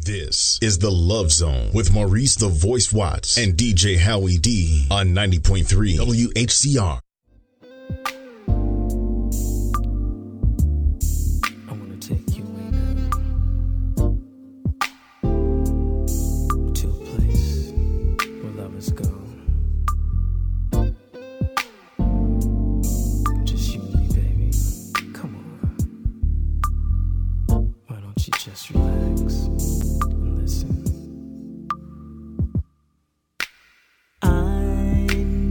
This is the Love Zone with Maurice the Voice Watts and DJ Howie D on 90.3 WHCR. I want to take you away now to a place where lovers go. Just you and me, baby. Come on. Why don't you just relax and listen? I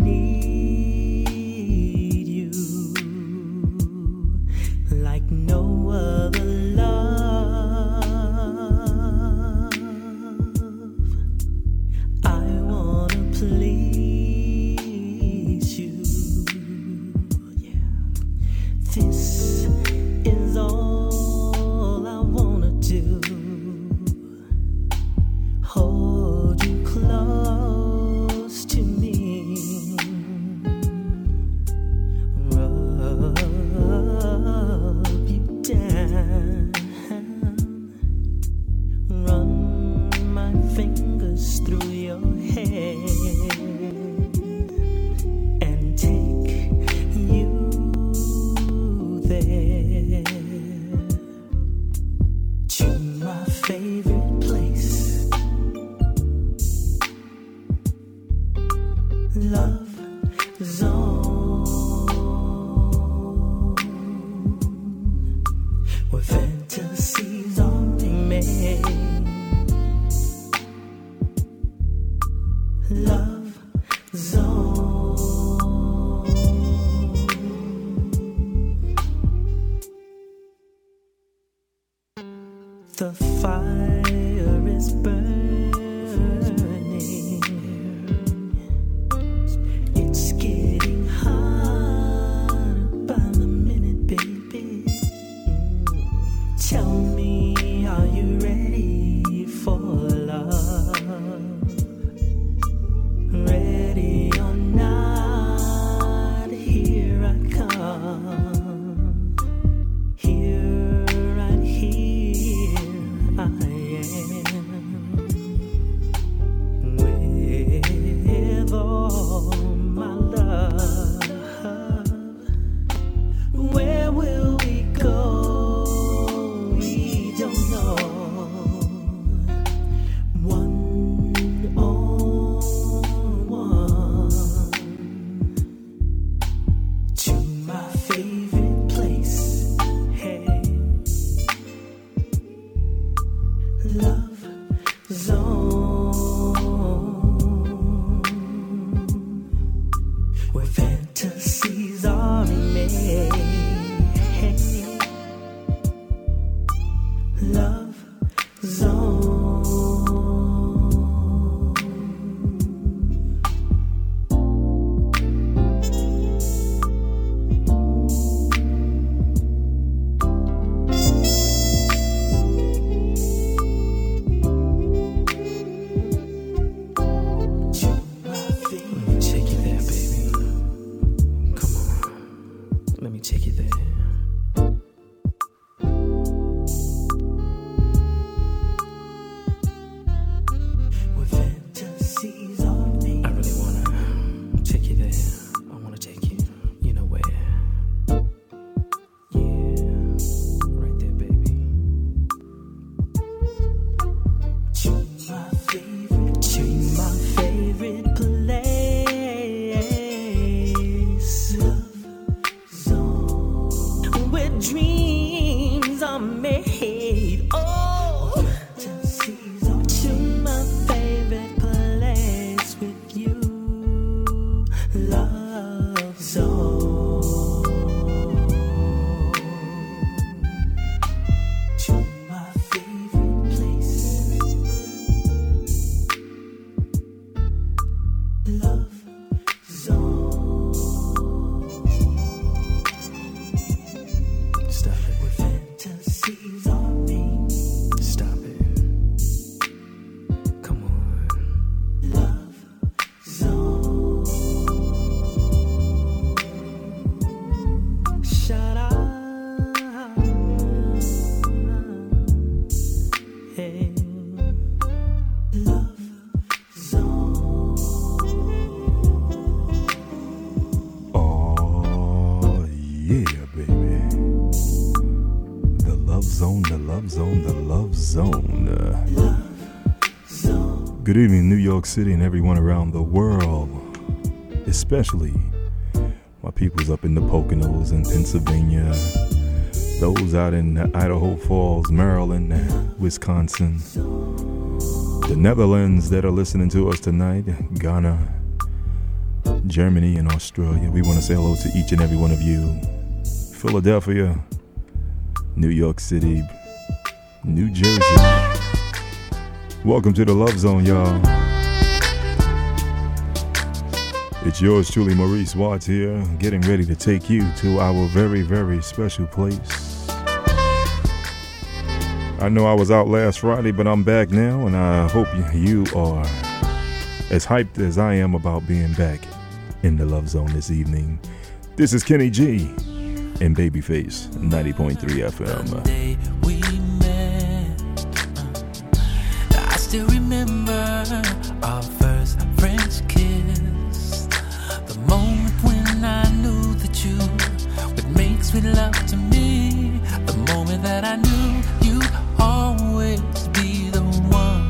need you like no other love. I wanna please you. Yeah. This is all I wanna do. Hold you close to me. Rub you down. Run my fingers through your hair and take you there to my favorite place. Love Zone, where fantasies are made. Love Zone. The fire is burning. It's getting hotter by the minute, baby. Tell me, are you ready for love? Ready or not, here I come. Here, right here, I am. With all my love, where will we go? We don't know. One on one to my favorite place. Hey, Love Zone, where fantasies are made. Love Zone. Let me take you there, baby. Come on. Let me take you there. Where fantasies are made. I really wanna take you there. I wanna take you, you know where. Yeah, right there, baby. To my favorite place. Love Zone, where dreams are made. Oh, to my favorite place with you. Love Zone. To my favorite place. Love Zone. Stop it. Where fantasies are Zone, the Love Zone, the Love Zone. Good evening, New York City and everyone around the world, especially my peoples up in the Poconos and Pennsylvania, those out in Idaho Falls, Maryland, Wisconsin, the Netherlands that are listening to us tonight, Ghana, Germany, and Australia. We want to say hello to each and every one of you. Philadelphia, New York City, New Jersey. Welcome to the Love Zone, y'all. It's yours truly, Maurice Watts here, getting ready to take you to our very, very special place. I know I was out last Friday, but I'm back now, and I hope you are as hyped as I am about being back in the Love Zone this evening. This is Kenny G and Babyface, 90.3 FM. The day we met, I still remember our first French kiss. The moment when I knew that you would make sweet love to me. The moment that I knew you'd always be the one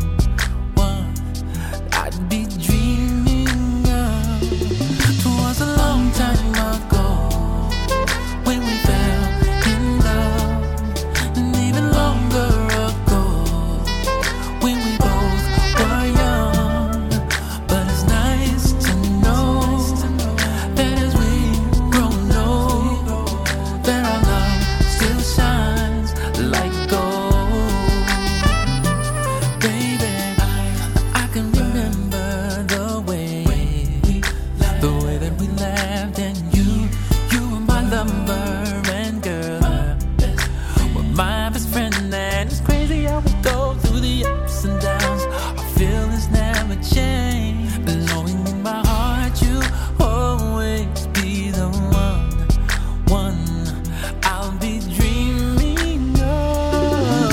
I'd be dreaming of. It was a long time ago when we fell in love, and even longer ago when we both were young. But it's nice to know that as we grow old, that our love still shines like gold. Baby, I can remember the way that we laughed, and you were my lover, and girl, were my best friend. And it's crazy how we go through the ups and downs. Our feelings never change. Knowing in my heart you always be the one I'll be dreaming of.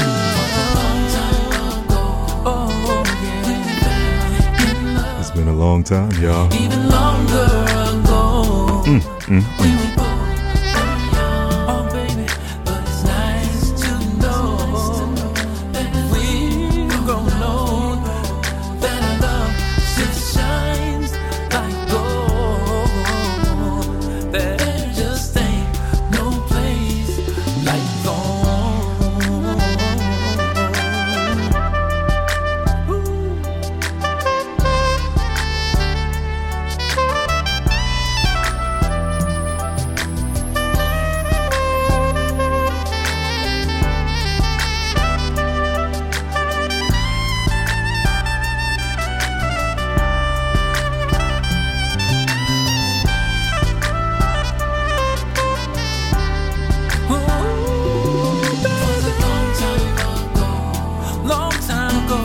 Oh yeah, It's been a long time, y'all. even longer ago. We were both young, oh baby, but it's nice to know that we've grown old, that our love still shines like gold. There just ain't no place like home. Long time ago,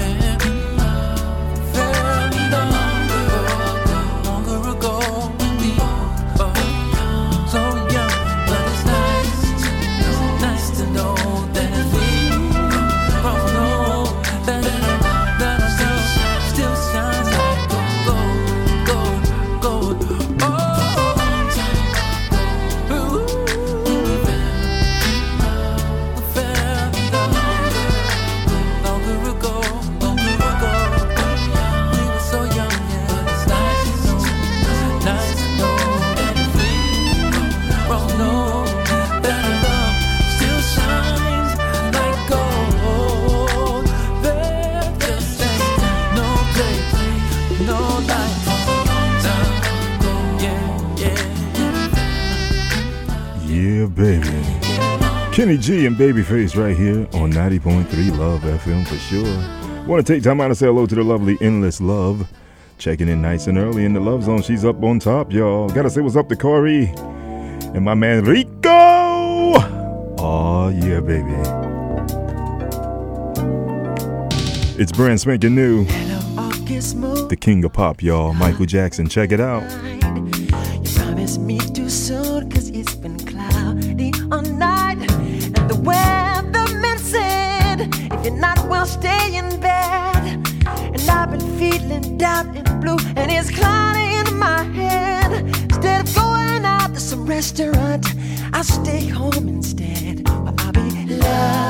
very longer ago, when we were so young. But it's nice to know that we grown old, that our love still shines like gold. Longer ago, we were so young, yeah. But it's nice to know that we grown old, that our love still shines like gold. There just ain't no place, no life, Yeah, baby. Kenny G and Babyface right here on 90.3 Love FM for sure. Want to take time out to say hello to the lovely Endless Love. Checking in nice and early in the Love Zone. She's up on top, y'all. Gotta say what's up to Corey and my man Rico. Oh yeah, baby. It's brand spanking new. The king of pop, y'all. Michael Jackson. Check it out. You promised me too soon, 'cause it's been cloudy all night. And the weatherman said, if you're not well, stay in bed. And I've been feeling down and blue, and it's cloudy in my head. Instead of going out to some restaurant, I'll stay home instead. I'll be loved.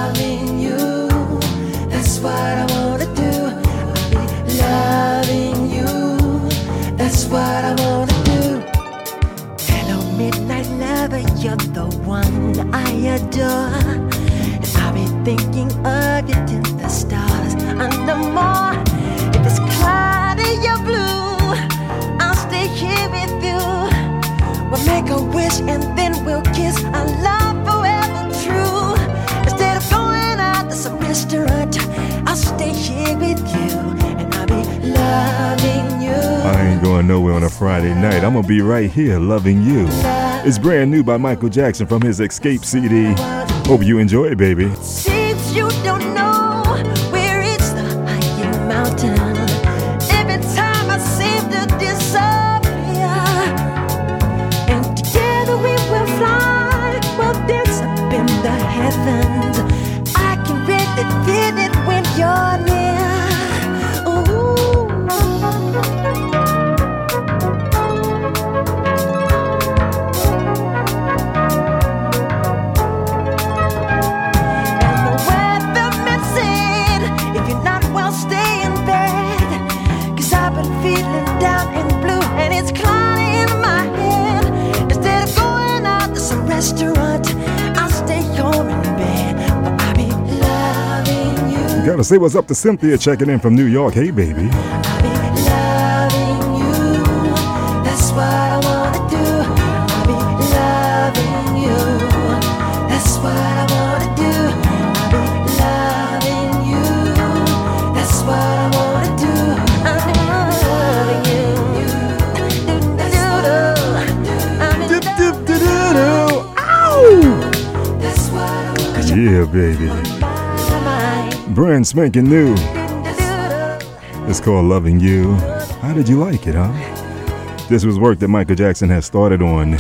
I adore. And I'll be thinking of you till the stars under more. If it's cloudy or blue, I'll stay here with you. We'll make a wish and then we'll kiss. Our love forever true. Instead of going out to some restaurant, I'll stay here with you. And I'll be loving you. I ain't going nowhere on a Friday night. I'm gonna be right here loving you. It's brand new by Michael Jackson from his Escape CD. Hope you enjoy it, baby. Seems you don't know where it's the highest mountain. Every time I seem to disappear, and together we will fly. We'll dance up in the heavens. I can really feel it when you're near. Ooh. Stay in bed, 'cause I've been feeling down and blue, and it's cloudy in my head. Instead of going out to some restaurant, I'll stay home in bed, but I'll be loving you. Gotta say what's up to Cynthia checking in from New York. Hey, baby. I'll be loving you. That's what I wanna do. I'll be loving you. That's what I wanna do. I'll be loving you. That's what I wanna do. I'm loving you. That's what I wanna do. Yeah, baby. Brand spanking new. It's called Loving You. How did you like it, huh? This was work that Michael Jackson had started on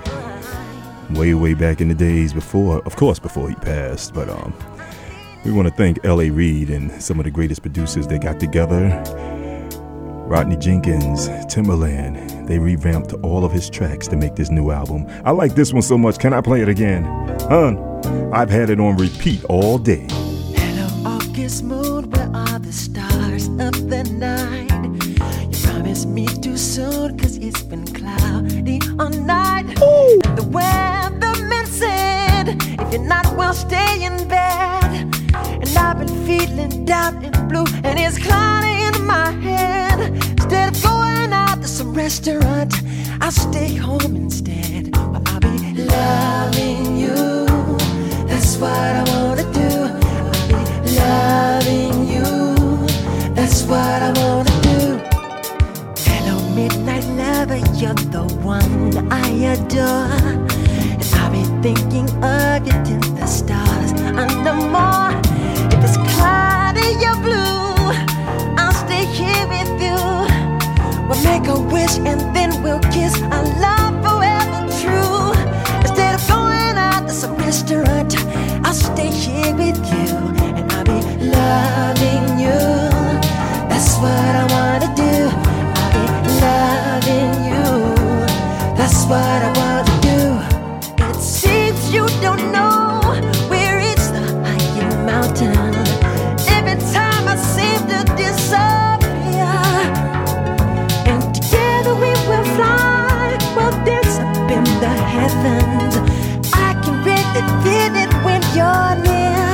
way back in the days before, of course, before he passed. But we want to thank L.A. Reid and some of the greatest producers that got together. Rodney Jenkins, Timbaland. They revamped all of his tracks to make this new album. I like this one so much. Can I play it again? I've had it on repeat all day. Hello, August moon, where are the stars of the night? You promised me too soon, 'cause it's been cloudy all night. Ooh. And the weatherman said, if you're not well, stay in bed. And I've been feeling down and blue, and it's cloudy in my head. Instead of going out to some restaurant, I'll stay home instead. But I'll be loving you. That's what I wanna do. I'll be loving you. That's what I wanna do. Hello, midnight lover, you're the one I adore. And I'll be thinking of you till the stars under more. If it's cloudy or blue, I'll stay here with you. We'll make a wish and then we'll kiss. Our love forever true. Instead of going out to some restaurant, I'll stay here with you. And I'll be loving you. That's what I wanna do. I'll be loving you. That's what I wanna do. It seems you don't know where it's the highest mountain. Every time I seem to disappear, and together we will fly. We'll dance up in the heavens. I can really feel it when you're near.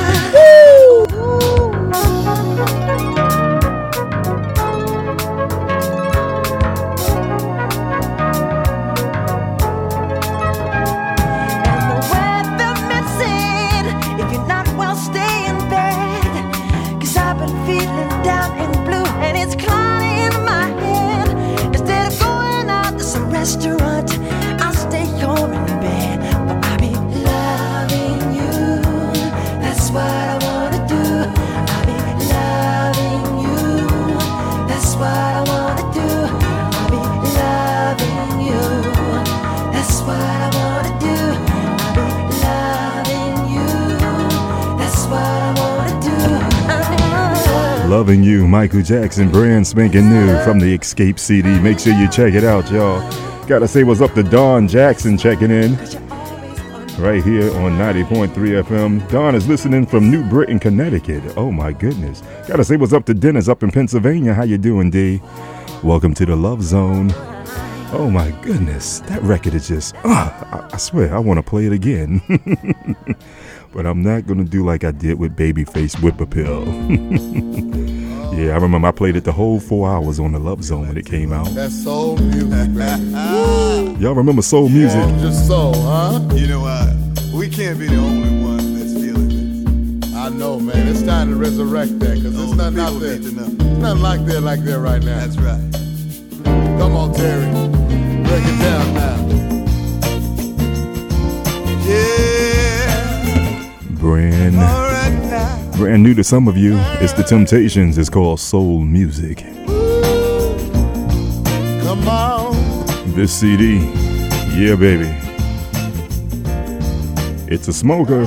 And the weatherman said, if you're not well, stay in bed. 'Cause I've been feeling down and blue, and it's cloudy in my head. Instead of going out to some restaurant, I'll stay home in bed. But I'll be loving you. That's what I wanna do. I'll be loving you. That's what I wanna do. I'll be loving you. That's what I wanna do. I'll be loving you. That's what I wanna do. Loving You, Michael Jackson, brand spanking new from the Escape CD. Make sure you check it out, y'all. Gotta say what's up to Don Jackson checking in right here on 90.3 FM. Don is listening from New Britain, Connecticut. Oh my goodness. Gotta say what's up to Dennis up in Pennsylvania. How you doing, D? Welcome to the Love Zone. Oh my goodness, that record is just, I swear, I want to play it again. But I'm not going to do like I did with Babyface Whip Appeal. Yeah, I remember I played it the whole 4 hours on the Love Zone when it came out. That's soul music, baby. Y'all remember soul music? Yeah, just soul, huh? You know what? We can't be the only one that's feeling this. I know, man. It's time to resurrect that, because there's nothing out there. There's nothing like that right now. That's right. Come on, Terry. Break it down now. Yeah. Brand new to some of you. It's The Temptations. It's called Soul Music. Come on. This CD, yeah, baby. It's a smoker.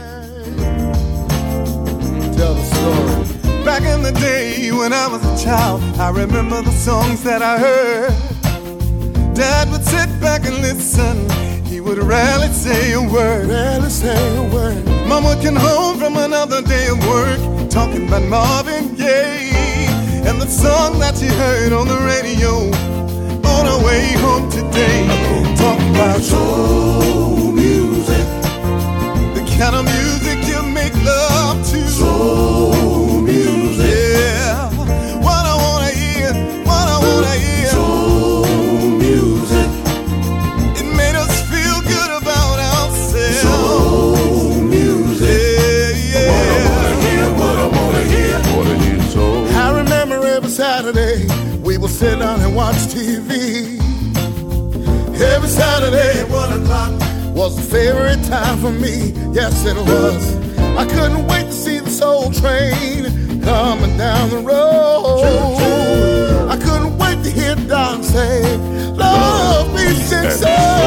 Tell the story. Back in the day when I was a child, I remember the songs that I heard. Dad would sit back and listen. He would rarely say a word. Mom would come home from another day of work, talking about Marvin Gaye and the song that she heard on the radio on her way home today. Talking about soul music, the kind of music you make love to. Soul music, yeah. What I wanna hear, what I wanna hear. Soul music. It made us feel good about ourselves. Soul music, yeah. What I wanna hear soul. I remember every Saturday we would sit down and watch TV. Every Saturday at 1 o'clock was the favorite time for me. Yes, it was. I couldn't wait to see the Soul Train coming down the road. I couldn't wait to hear Don say, "Love me since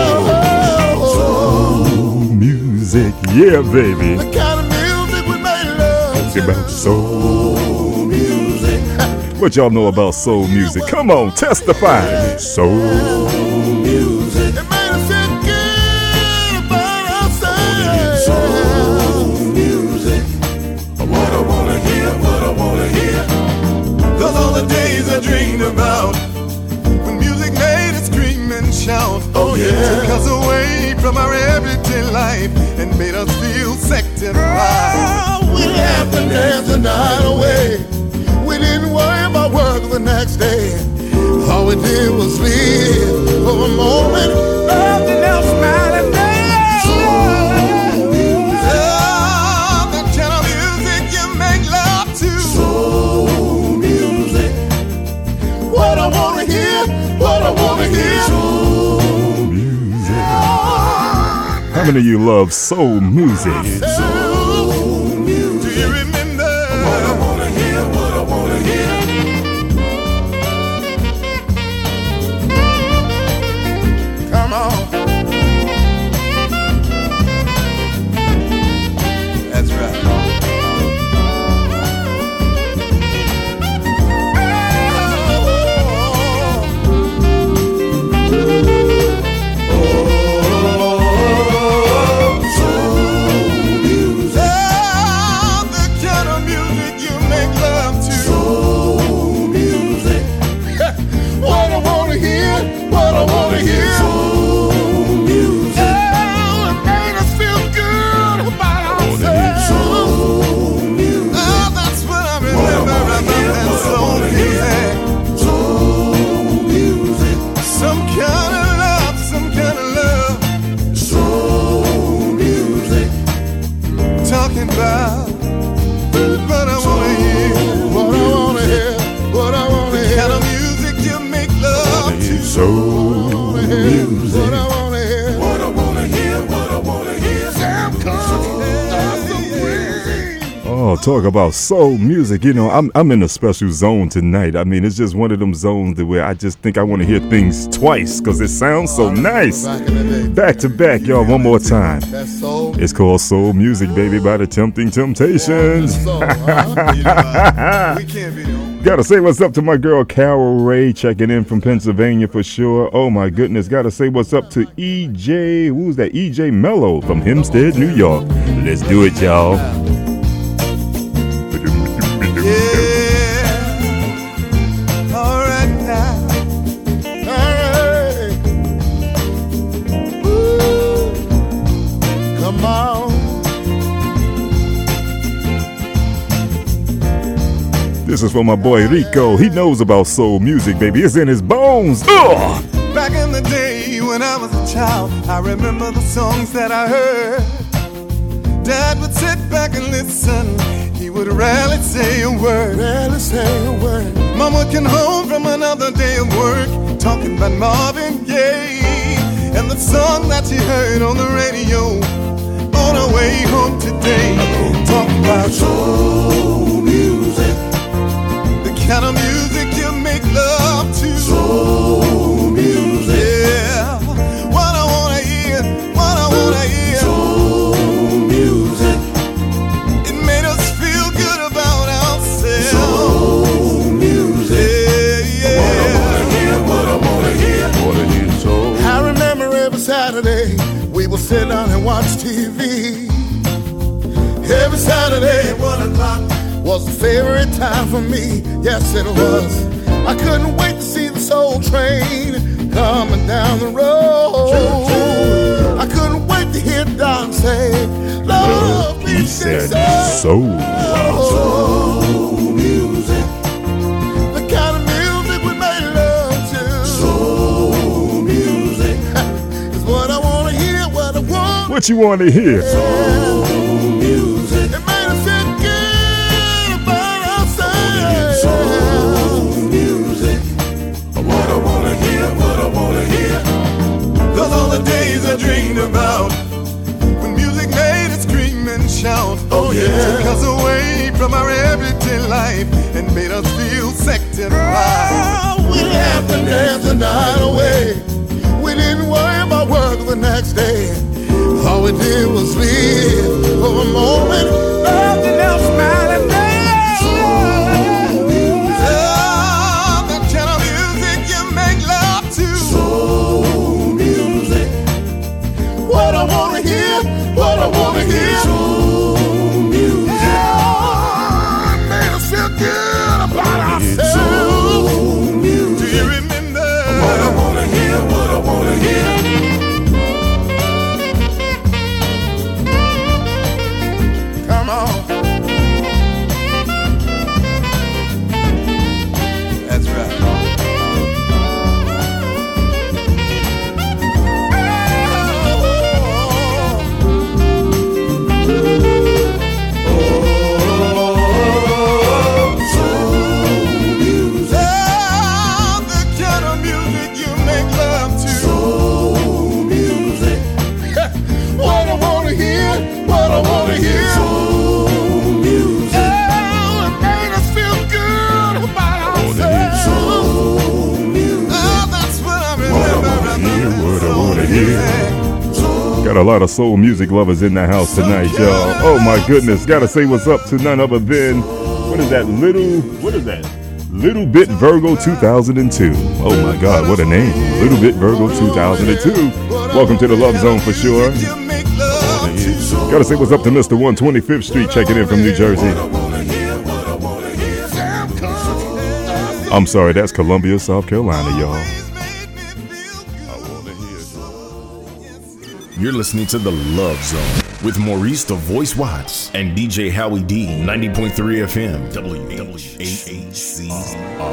Soul music, yeah, baby. The kind of music we made love It's about soul music. What y'all know about soul music? Come on, testify. Soul music. It made us feel good about ourselves. Soul music. What I wanna hear, what I wanna hear. Those are the days I dreamed about, when music made us scream and shout. Oh, yeah. Took us away from our everyday life and made us feel second right. We laughed and danced the night away. We didn't worry about work the next day. All we did was live for a moment. Nothing else mattered. Soul music. Oh, the kind of music you make love to. Soul music. What I wanna hear, what I wanna hear. Soul music. How many of you love soul music? Soul music. Do you remember What I wanna hear, what I wanna hear. Come on. That's right. Oh, the kind of music you make love to. Soul music. What I wanna hear, what I wanna hear. Soul music. Oh, it made us feel good about ourselves. Soul music. Oh, that's what I remember about that soul music. Soul music. Some kind of love, some kind of love. Soul music. Talking about what I wanna hear. What I wanna hear, what I wanna The hear. kind of music you make love to. Soul music. What I wanna hear, what I wanna hear, what I wanna hear. Sam Cosmo. Oh, talk about soul music. You know, I'm in a special zone tonight. I mean, it's just one of them zones that where I just think I want to hear things twice because it sounds so nice. Back in the day. Back to back, y'all, one more time. That's soul. It's called Soul Music, baby, by the Tempting Temptations. Soul, huh? You know, we can't be the only. Gotta say what's up to my girl Carol Ray, checking in from Pennsylvania for sure. Oh my goodness, gotta say what's up to EJ, who's that? EJ Mello from Hempstead, New York. Let's do it, y'all. Yeah. All right now. Hey. This is for my boy Rico. He knows about soul music, baby. It's in his bones. Ugh! Back in the day when I was a child, I remember the songs that I heard. Dad would sit back and listen. He would rarely say a word. Rarely say a word. Mama would come home from another day of work, talking about Marvin Gaye and the song that she heard on the radio on her way home today. Talking about soul music, the kind of music you make love to. Soul music, yeah. What I wanna hear, what I wanna hear. Soul music, it made us feel good about ourselves. Soul music, yeah, yeah. What I wanna hear, What a new soul. I remember every Saturday we would sit down and watch TV. Every Saturday at 1 o'clock was the favorite time for me. Yes, it was. I couldn't wait to see the Soul Train coming down the road. I couldn't wait to hear Don say, "Love, He said soul. soul music, the kind of music we made love to. Soul music is what I want to hear, what I want. What you want to hear? Soul music, it made us feel good about ourselves. Soul music, what I want to hear, what I want to hear. Those are the days I dreamed about, when music made us scream and shout. Oh, yeah. Took us away from our everyday life and made us feel second right. Oh, we laughed and danced the night away. We didn't worry about work the next day. All we did was live for a moment. Nothing else mattered. Oh, the kind of music you make love to. Soul music, what I wanna hear, what I wanna hear. Soul music, oh, it made us feel good about ourselves. Soul music, Do you remember? what I wanna hear, what I wanna hear. Come on. That's right. Oh, the kind of music you make love to. Soul music, what I wanna hear, what I wanna hear. Soul music, oh, it made us feel good about ourselves. Soul music, Oh, that's what I remember. What I wanna hear. Got a lot of soul music lovers in the house tonight, y'all. Oh my goodness. Gotta say what's up to none other than, what is that? Little Bit Virgo 2002. Oh my God, what a name. Little Bit Virgo 2002. Welcome to the Love Zone for sure. You make love to. Gotta say what's up to Mr. 125th Street checking in from New Jersey. I'm sorry, that's Columbia, South Carolina, y'all. You're listening to The Love Zone with Maurice the Voice Watts and DJ Howie D, 90.3 FM, WHCR.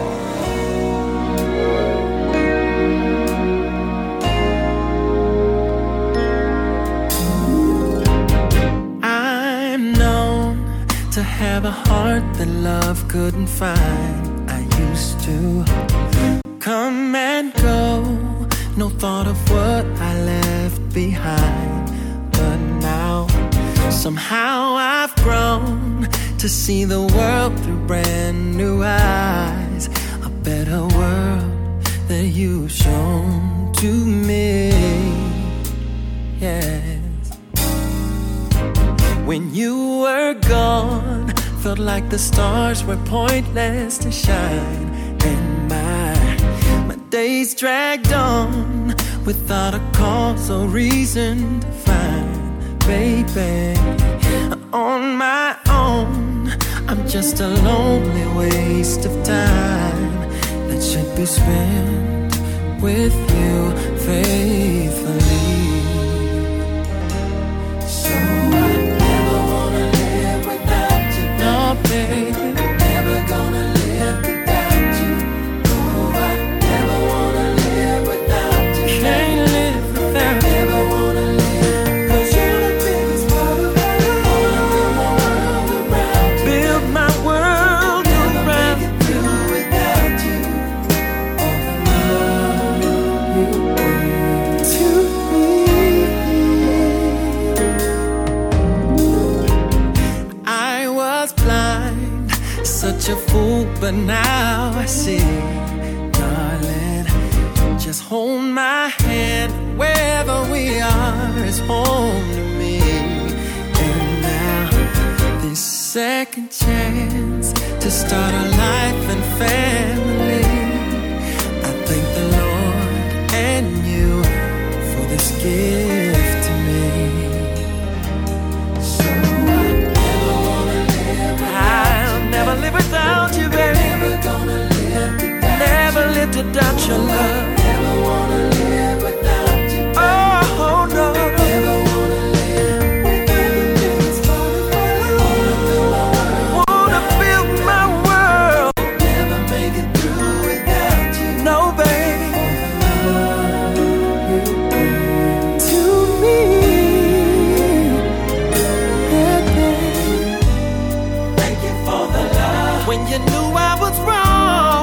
I'm known to have a heart that love couldn't find. I used to come and go, no thought of what I left behind. But now, somehow I've grown to see the world through brand new eyes. A better world that you've shown to me. Yes. When you were gone, felt like the stars were pointless to shine. And my days dragged on without a cause or reason to find. Baby, on my own, I'm just a lonely waste of time that should be spent with you faithfully. So I never wanna live without you, no baby, never gonna live a fool, but now I see, darling, just hold my hand. Wherever we are is home to me. And now this second chance to start a life and family, I thank the Lord and you for this gift to me. So I'll never live without you, baby. Never live without your love. Never wanna live without you, baby. Oh no. Never wanna live without you. Wanna build my world. Never make it through without you. No, baby. To me, baby. Thank you for the love. When you knew I was wrong.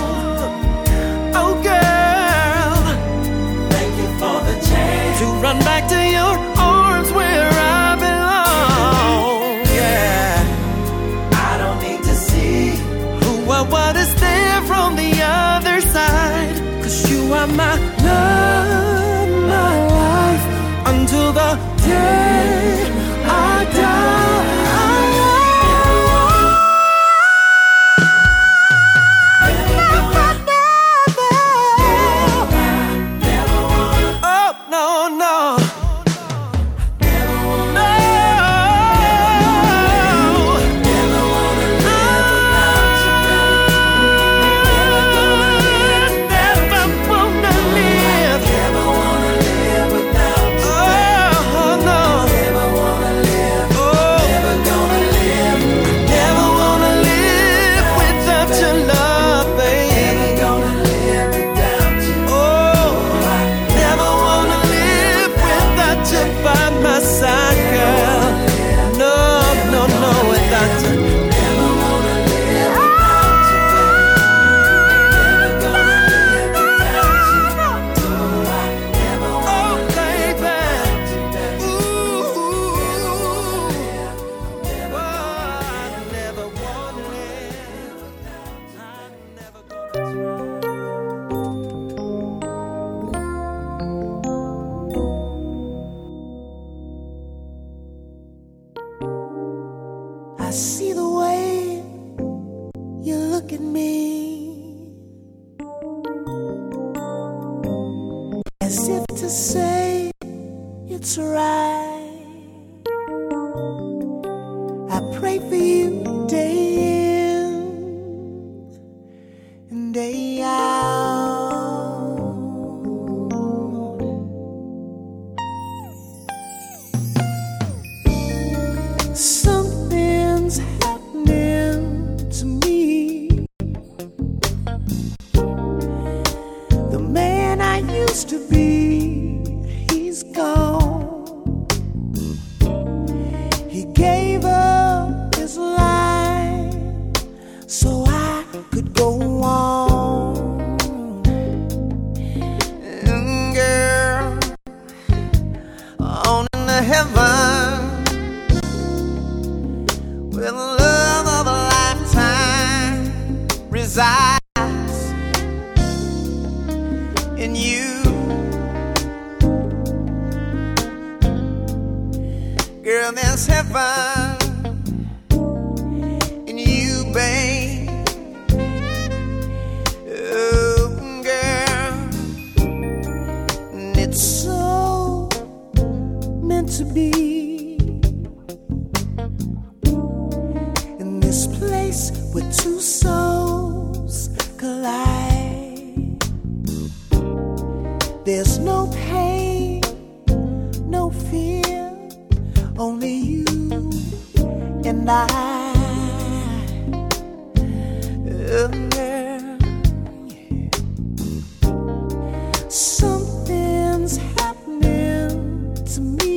Run back to your arms where I belong. Yeah, I don't need to see who or what is there from the other side, 'cause you are my love, my life, until the day I die. I see the way you look at me, as if to say it's right. I pray for you day in and day out. Something's happening to me. The man I used to be, he's gone. He gave up his life so I could go on. And girl, on into heaven, where the love of a lifetime resides in you. Girl, there's heaven in you, babe. Oh, girl, and it's so meant to be. This place where two souls collide. There's no pain, no fear, only you and I. Something's happening to me.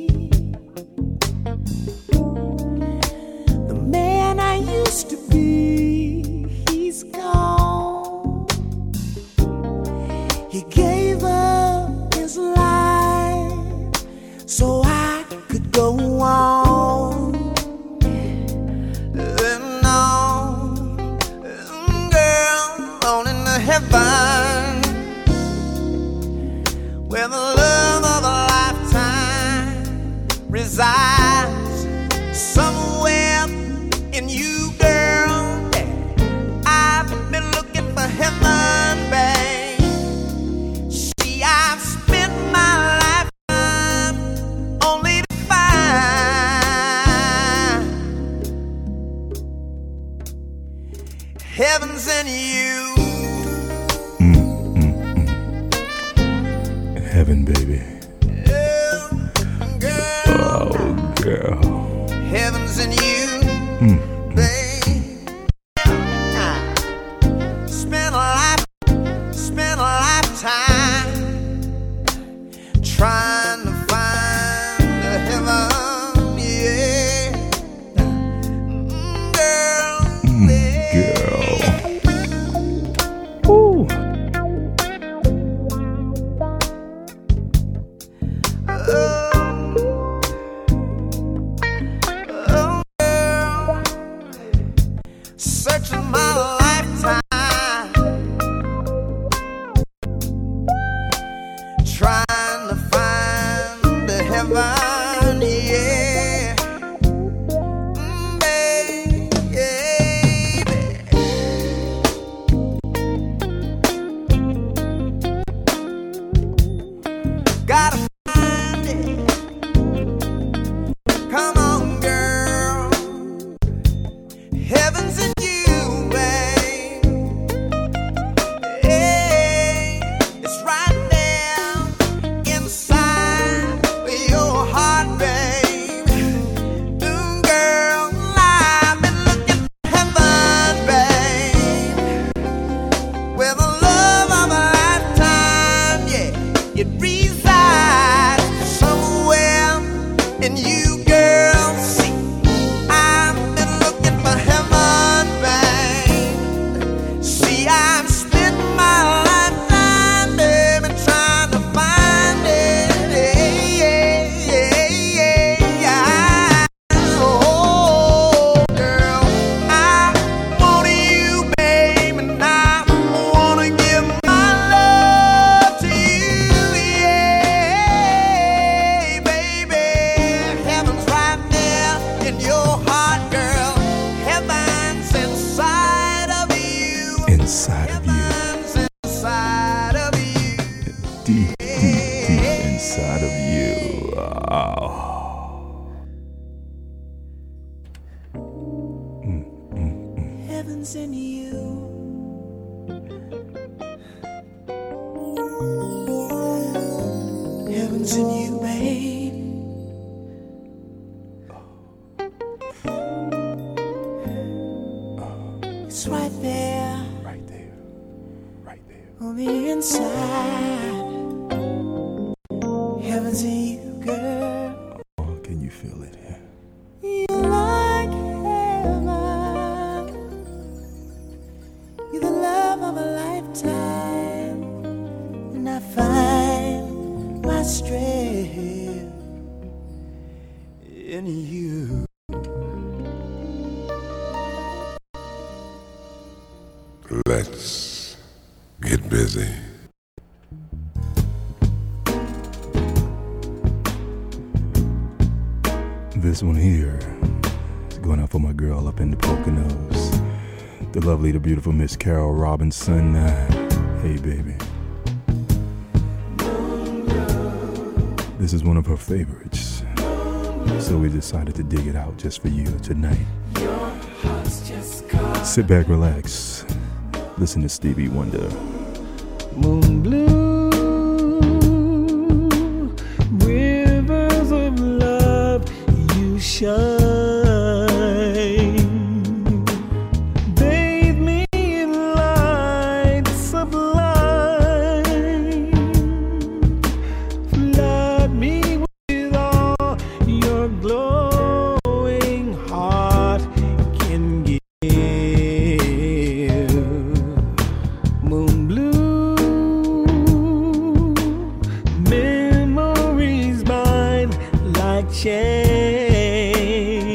The man I used to be, he's gone. He gave up his life so I could go on and on. heaven's in you. Heaven, baby. Girl. Oh, girl. Heaven's in you, babe. Spend a lifetime trying to find the heaven, yeah. Girl, Girl. Ooh. searching my lifetime, trying to find the heaven, yeah. Baby. Gotta find it. Come on, girl. Heaven's in you, babe. Hey, it's right there inside your heart, babe. Girl, I've been looking for heaven, babe. With the love of a lifetime, yeah. It resides somewhere in you, girl. See, I've been looking for heaven, babe. See, I've spent my lifetime, baby, trying to find it. Yeah. Oh, girl, I want you, babe, and I wanna give my love to you, yeah, baby. Heaven's right there in your heart, girl. Heaven's inside of you. Inside of you. Heaven's inside of you. Deep, deep, deep inside of you. Oh. Heaven's in you. Heaven's in you, babe. It's right there Right there. Right there. on the inside. Heaven's in you, girl. Oh, can you feel it? You like heaven. You're the love of a lifetime. And I find my strength in you. Let's get busy. This one here is going out for my girl up in the Poconos. The lovely, the beautiful Miss Carol Robinson. Hey, baby. This is one of her favorites. So we decided to dig it out just for you tonight. Sit back, relax. Listen to Stevie Wonder. Moon blue, rivers of love, you shine. Bathe me in light sublime. Flood me with all your glowing heart can give. Moon blue, memories bind like chains.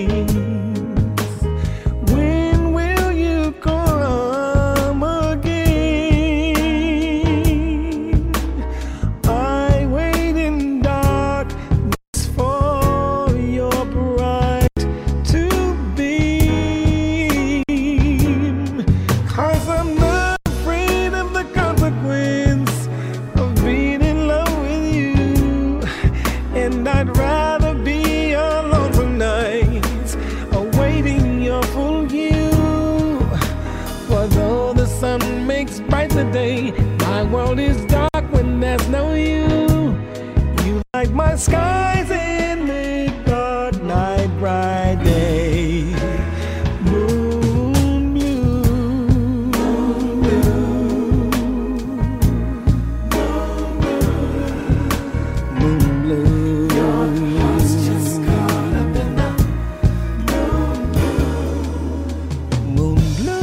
makes bright the day. My world is dark when there's no you. You light my skies and make dark night bright day. Moon blue, moon blue, moon blue. Your heart's just caught up in the moon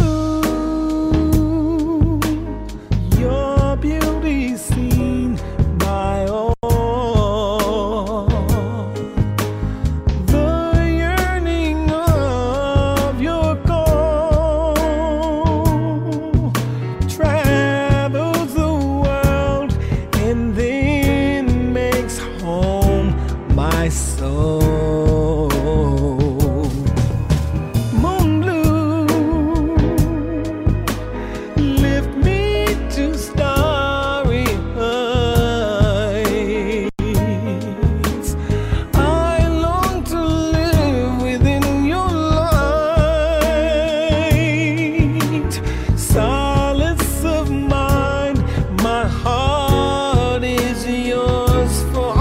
blue. Your beauty seen by all. The yearning of your call travels the world and then makes home my soul. Moon blue, lift me to starry heights. I long to live within your light. Solace of mind, my heart is yours for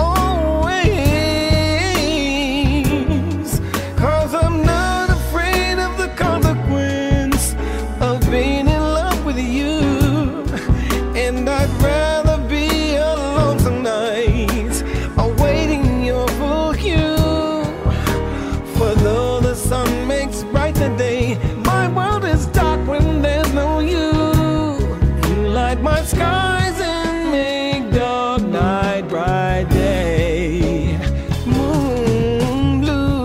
always. 'Cause I'm not afraid of the consequence of being in love with you. And I'd rather be alone tonight, awaiting your full hue. For though the sun makes bright the day, my world is dark when there's no you. You light my skies and make dark night bright day. Moon blue,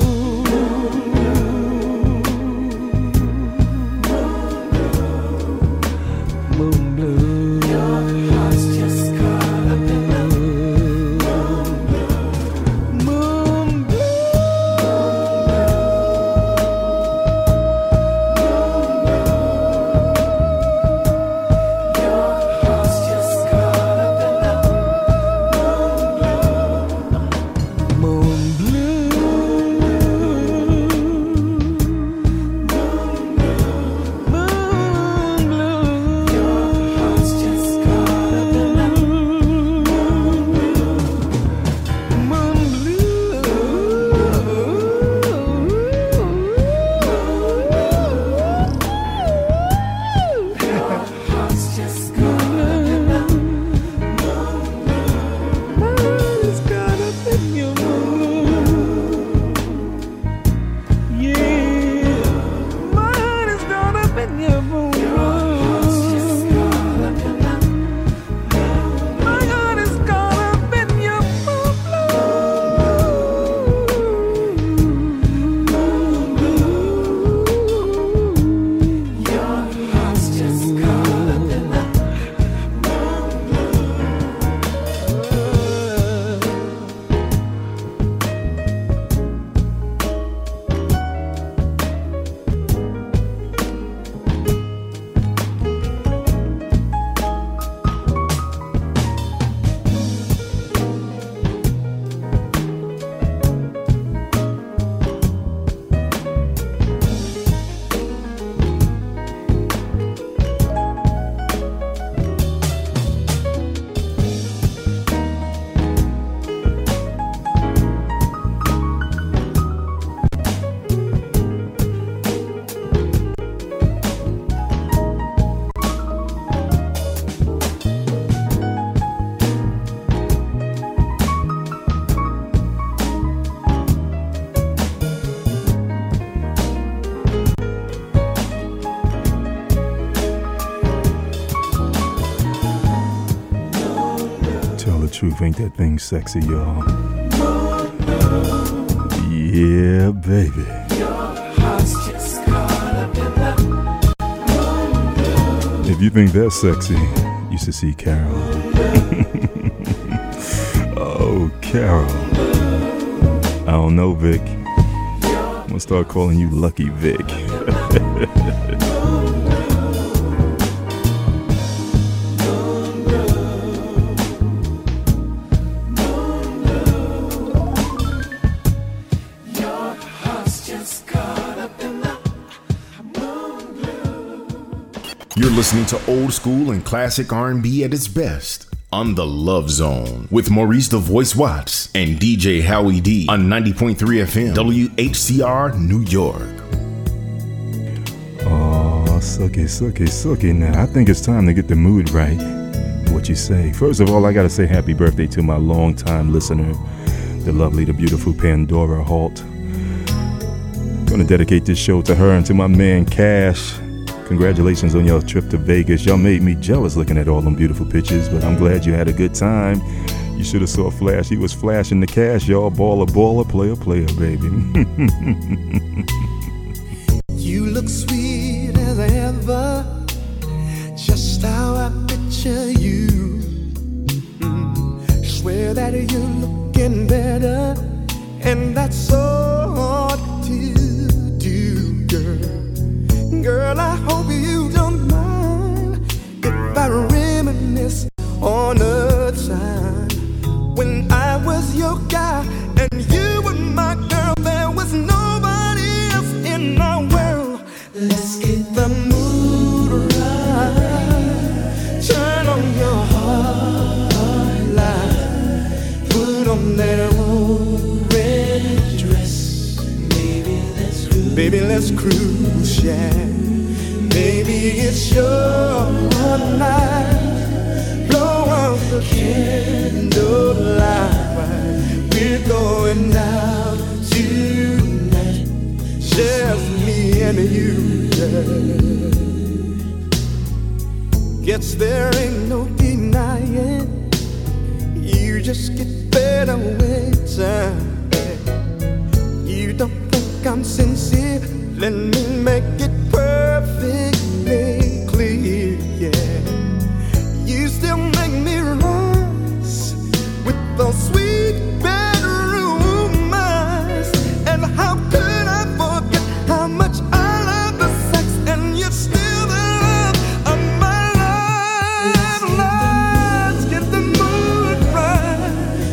moon blue. Your heart's just caught up in the moon blue. Your heart's just caught up in the moon blue. Moon blue. Your heart's just caught up in the moon blue. Your heart's just caught up in the my heart is caught up in your moon. Yeah, my heart is caught up in your moon. Your heart's just caught up in the my heart is caught up in your moon blue. Your heart's just caught up in the Tell the truth, ain't that thing sexy, y'all? Yeah, baby. Heart's just caught up in the If you think that's sexy, you should see Carol. Oh, Carol. I don't know, Vic. I'm gonna start calling you Lucky Vic. You're listening to old school and classic R&B at its best on The Love Zone with Maurice the Voice Watts and DJ Howie D on 90.3 FM WHCR New York. Oh, sucky. Now, I think it's time to get the mood right. What you say? First of all, I got to say happy birthday to my longtime listener, the lovely, the beautiful Pandora Halt. Going to dedicate this show to her and to my man Cash. Congratulations on your trip to Vegas. Y'all made me jealous looking at all them beautiful pictures, but I'm glad you had a good time. You should have saw Flash. He was flashing the cash, y'all. Baller, player, baby. You look sweet as ever, just how I picture you. Swear that you're looking better, and that's so hard to do, girl. Girl, I hope you don't mind if I reminisce on a time when I was your guy and you were my girl. There was nobody else in my world. Let's get the mood right. Turn on your heart light. Put on that old red dress. Baby, let's cruise, yeah. Maybe it's your night. Blow out the candlelight. We're going out tonight. Just me and you, yeah. Guess there ain't no denying. You just get better with time. You don't think I'm sincere? Let me make it perfectly clear, yeah. You still make me rise with those sweet bedroom eyes. And how could I forget how much I love the sex? And you're still the love of my life. Let's get the mood right.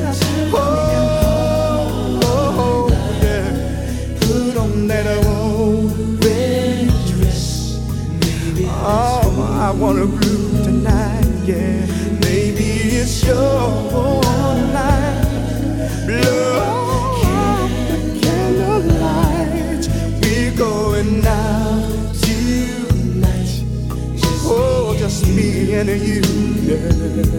Oh, yeah. Put on that old red dress. Oh, I wanna groove tonight, yeah. Maybe it's your night. Blow out the candlelight. We're going out tonight. Oh, just me and you, yeah.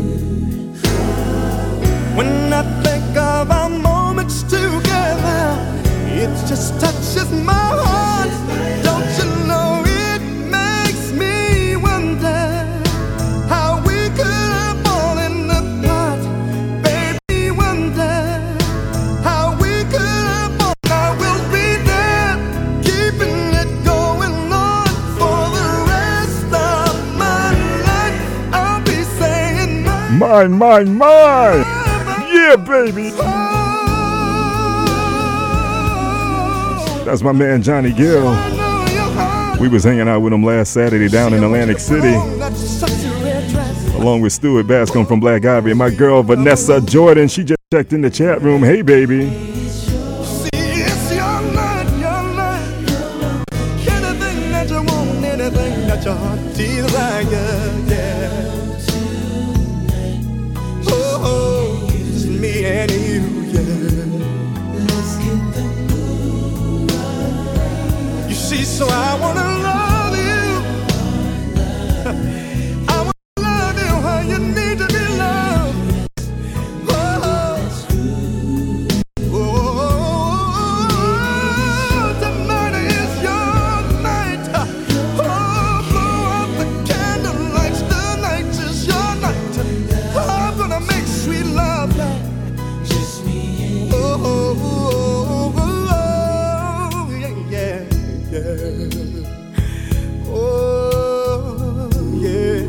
When I think of our moments together, it just touches my heart. Don't you know it makes me wonder how we could have fallen apart. Baby, wonder how we could have fallen. I will be there, keeping it going on for the rest of my life. I'll be saying Mine. Yeah, baby. That's my man Johnny Gill. We was hanging out with him last Saturday down in Atlantic City, along with Stuart Bascom from Black Ivy and my girl Vanessa Jordan. She just checked in the chat room. Hey, baby. See, it's your night. Anything that you want, anything that your heart desires, yeah. Oh, it's me and you, yeah. You see, so I wanna love you. I wanna love you how you need to be loved. Tonight is your night. Blow out the candlelights. Tonight is your night. I'm gonna make sweet love. Just me and you. Yeah. Oh, yeah.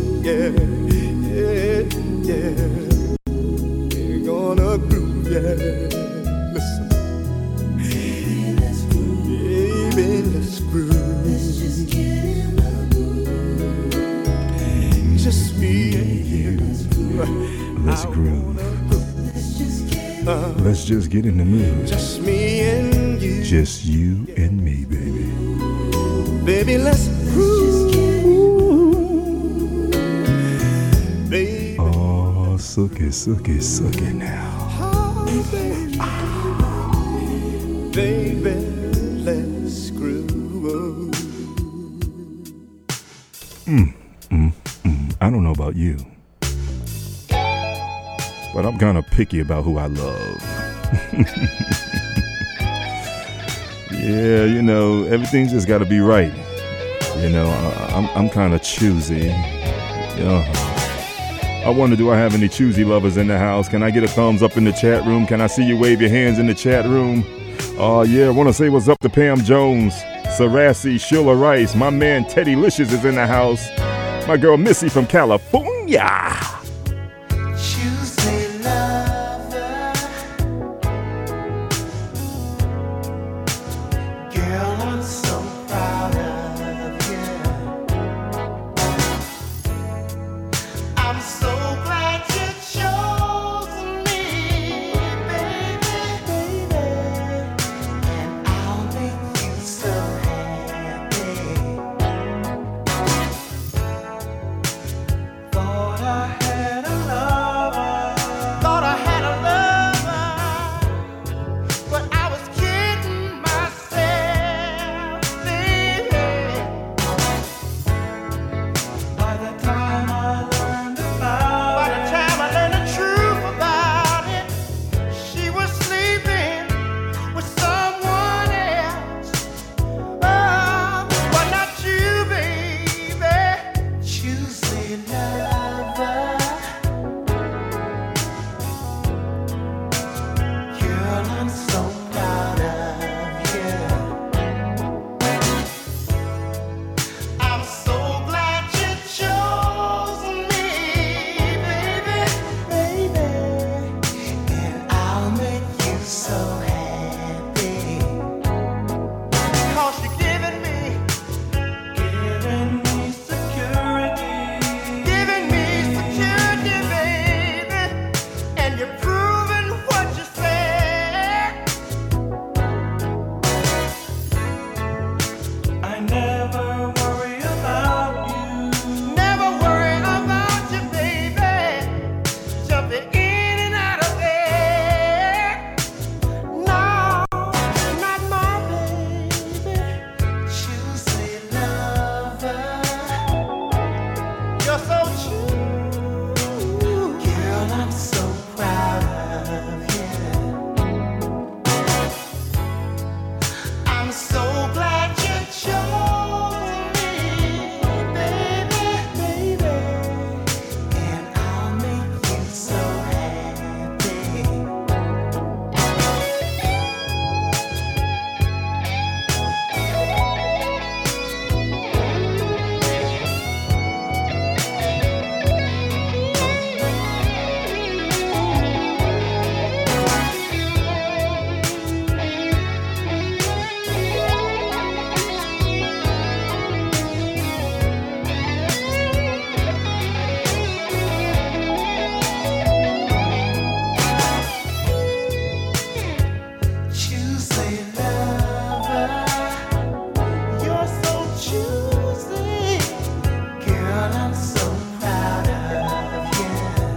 We're gonna groove, yeah. Listen. Baby, let's groove. Let's just get in the mood. Just me and you. Let's groove. Let's just get in the mood. Just me and you. Just you and me, baby. Baby, let's groove. Suck it now. Oh, baby, let's groove. I don't know about you, but I'm kind of picky about who I love. Yeah, you know, everything's just got to be right. You know, I'm kind of choosy. I wonder, do I have any choosy lovers in the house? Can I get a thumbs up in the chat room? Can I see you wave your hands in the chat room? Oh, yeah, I want to say what's up to Pam Jones, Sarassi, Sheila Rice. My man Teddy Licious is in the house. My girl Missy from California. Choosy lover, girl, I'm so proud of you. I'm so glad you chose me, baby, and I'll make you so happy. Thought I had a lover, but I was kidding myself, baby. By the time I learned the truth about it, she was sleeping with someone else. Oh, but not you, baby. Choosy lover, girl, I'm so proud of you. I'm so glad you chose me, baby, and I'll make you so happy. 'Cause you're giving me security, baby, and you're proving what you said. I never worry about you, baby, jumping in and out of bed. No, not my baby. Choosy lover, you're so true. Girl, I'm so proud of you. I'm so glad you chose me, baby, and I'll make you so happy. Choosy lover, you're so choosy. Girl, I'm so proud of you.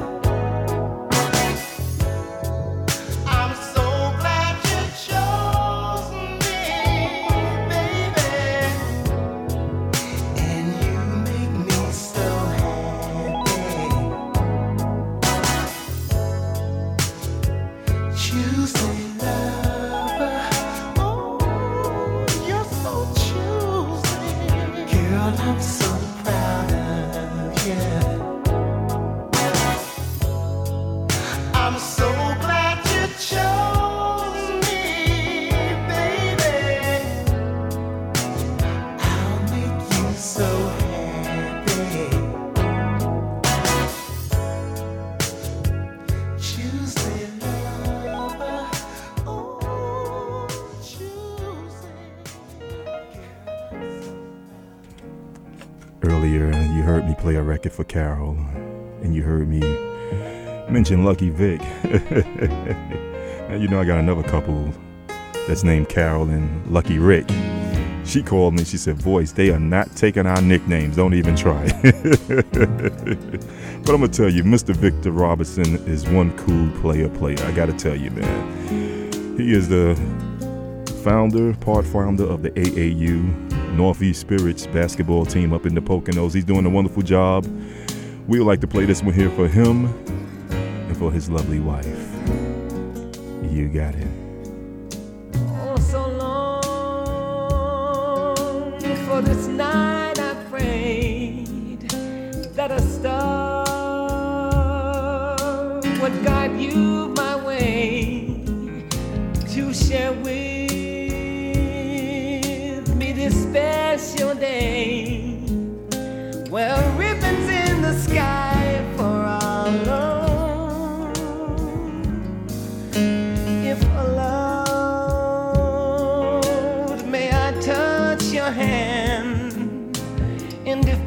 I'm so glad you chose me, baby, and you make me so happy. Choosy lover, oh, you're so choosy. Girl, I'm so proud of you. I'm so glad you chose me, baby. I'll make you so happy. Choosy lover, oh, choosy. Earlier, you heard me play a record for Carol, and you heard me mention Lucky Vic. Now, you know I got another couple that's named Carol and Lucky Rick. She called me. She said, "Voice, they are not taking our nicknames. Don't even try." But I'm going to tell you, Mr. Victor Robinson is one cool player. I got to tell you, man. He is the part founder of the AAU, Northeast Spirits basketball team up in the Poconos. He's doing a wonderful job. We would like to play this one here for him and for his lovely wife. You got it. Oh, so long for this night I prayed that a star would guide you my way to share with me this special day. Well, ribbons in the sky for our love. If allowed, may I touch your hand? And if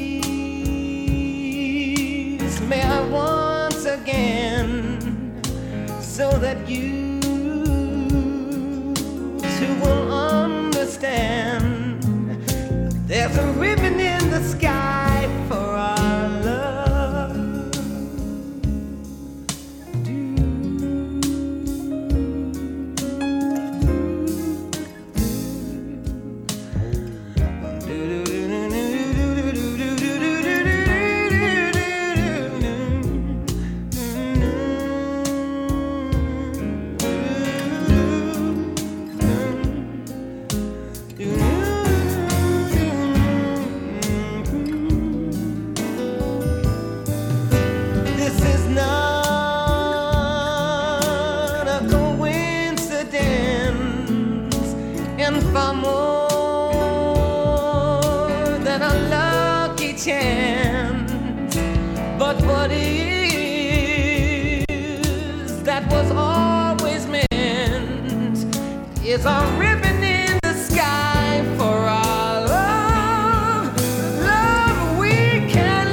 please, may I once again, so that you too will understand. There's a ribbon in the sky for our love. Far more than a lucky chance. But what is that was always meant is a ribbon in the sky for our love. Love we can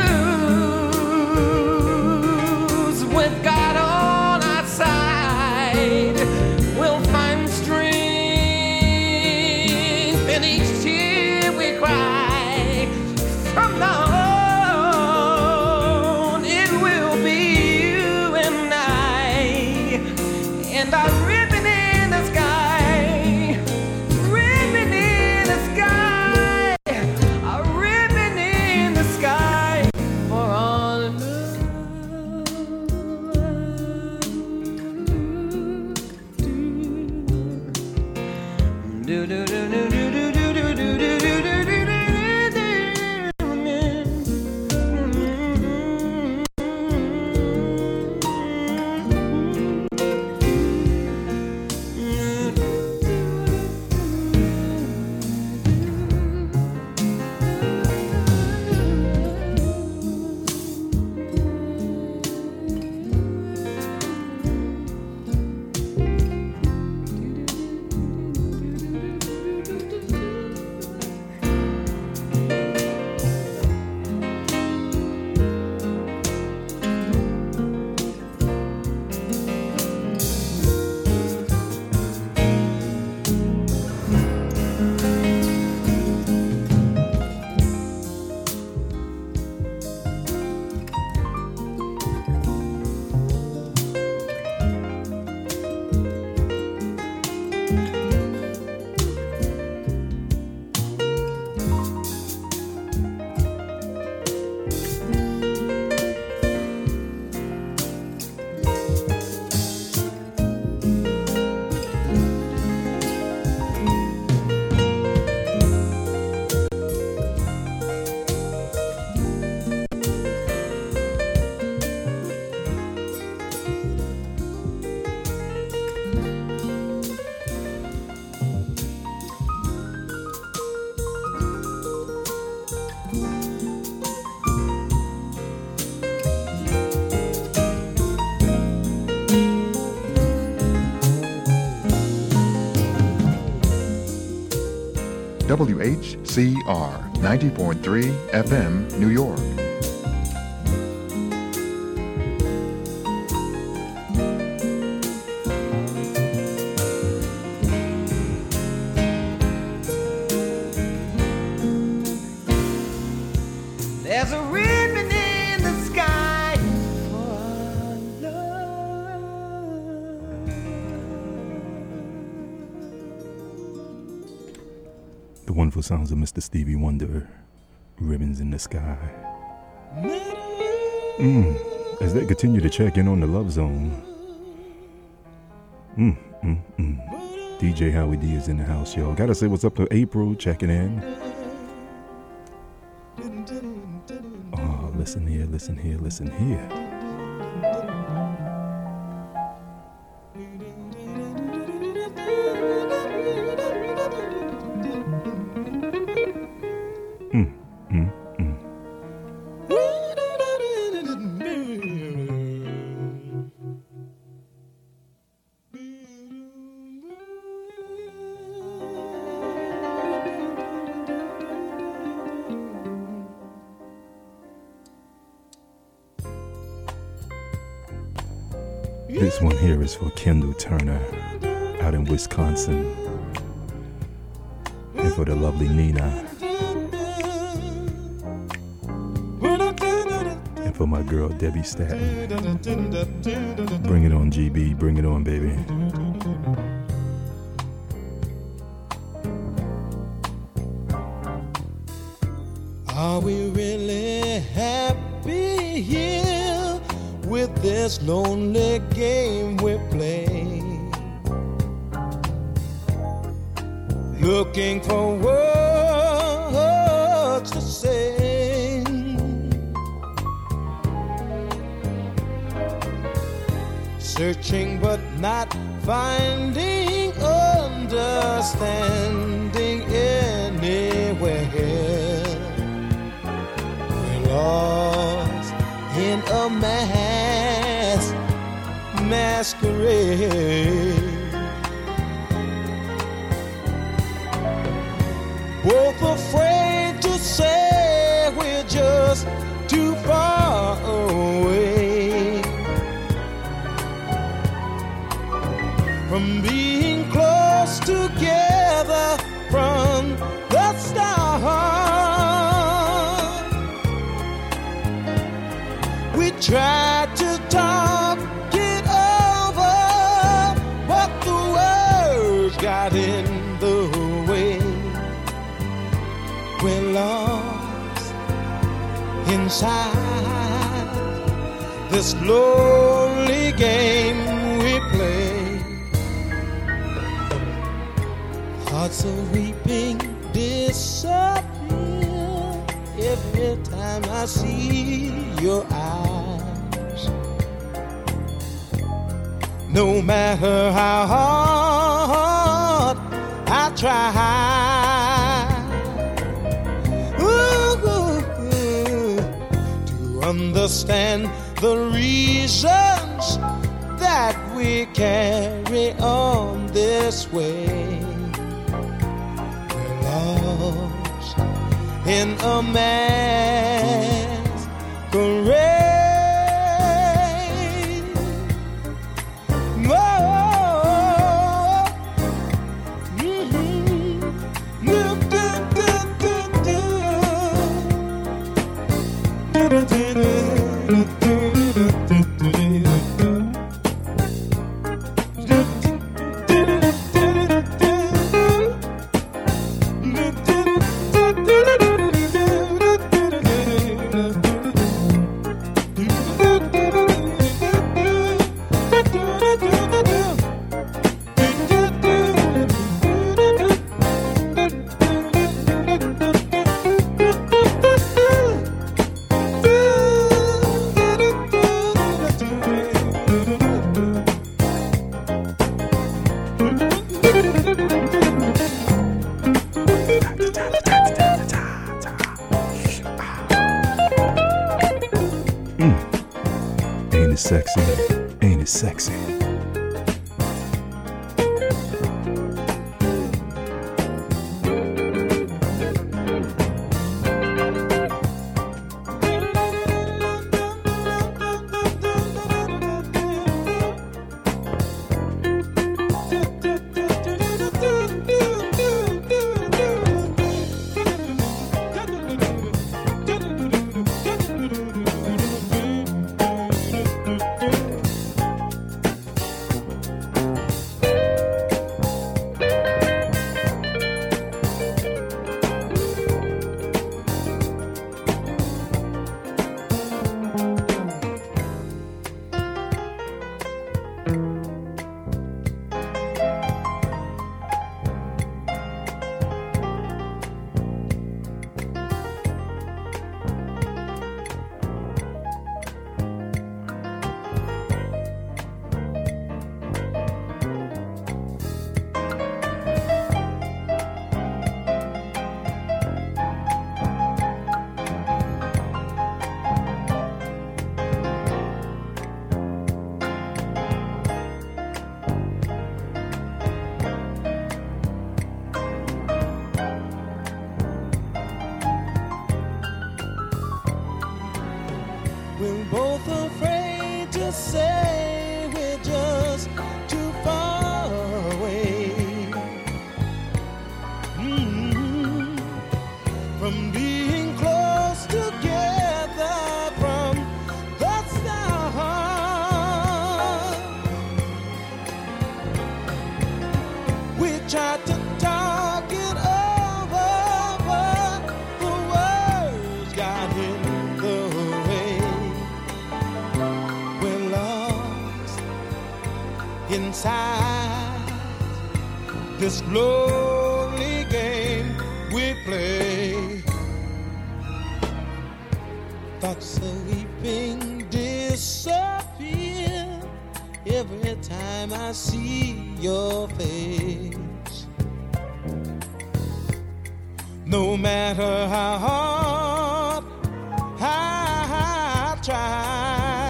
lose with God on our side. We'll find strength and each tear we cry. From now on, it will be you and I, and our ribbon in the sky, ribbon in the sky, a ribbon in the sky for all love. Do do do do do do. WHCR 90.3 FM, New York. There's a ribbon in the sky for our love. The wonderful sounds of Mr. Stevie Wonder, Ribbons in the Sky. As they continue to check in on the Love Zone. DJ Howie D is in the house, y'all. Gotta say what's up to April, checking in. Oh, listen here, listen here, listen here. This one here is for Kendall Turner out in Wisconsin. And for the lovely Nina. And for my girl Debbie Staten. Bring it on, GB. Bring it on, baby. Are we really happy here with this lonely game we play? Looking for words to say, searching but not finding understanding anywhere. We're lost in a masquerade. Both afraid to say we're just too far away from being close together from the start. We tried to talk it over, but the words got in the way. We're lost inside this lonely game we play. Hearts are weeping disappear every time I see your eyes. No matter how hard I try to understand the reasons that we carry on this way. We're lost in a masquerade. Ain't it sexy? Ain't it sexy? say we're just too far away from being close together from the start. We tried to talk it over, but the words got in the way. We're lost inside this lonely game we play. Thoughts so weeping disappear every time I see your face. No matter how hard I try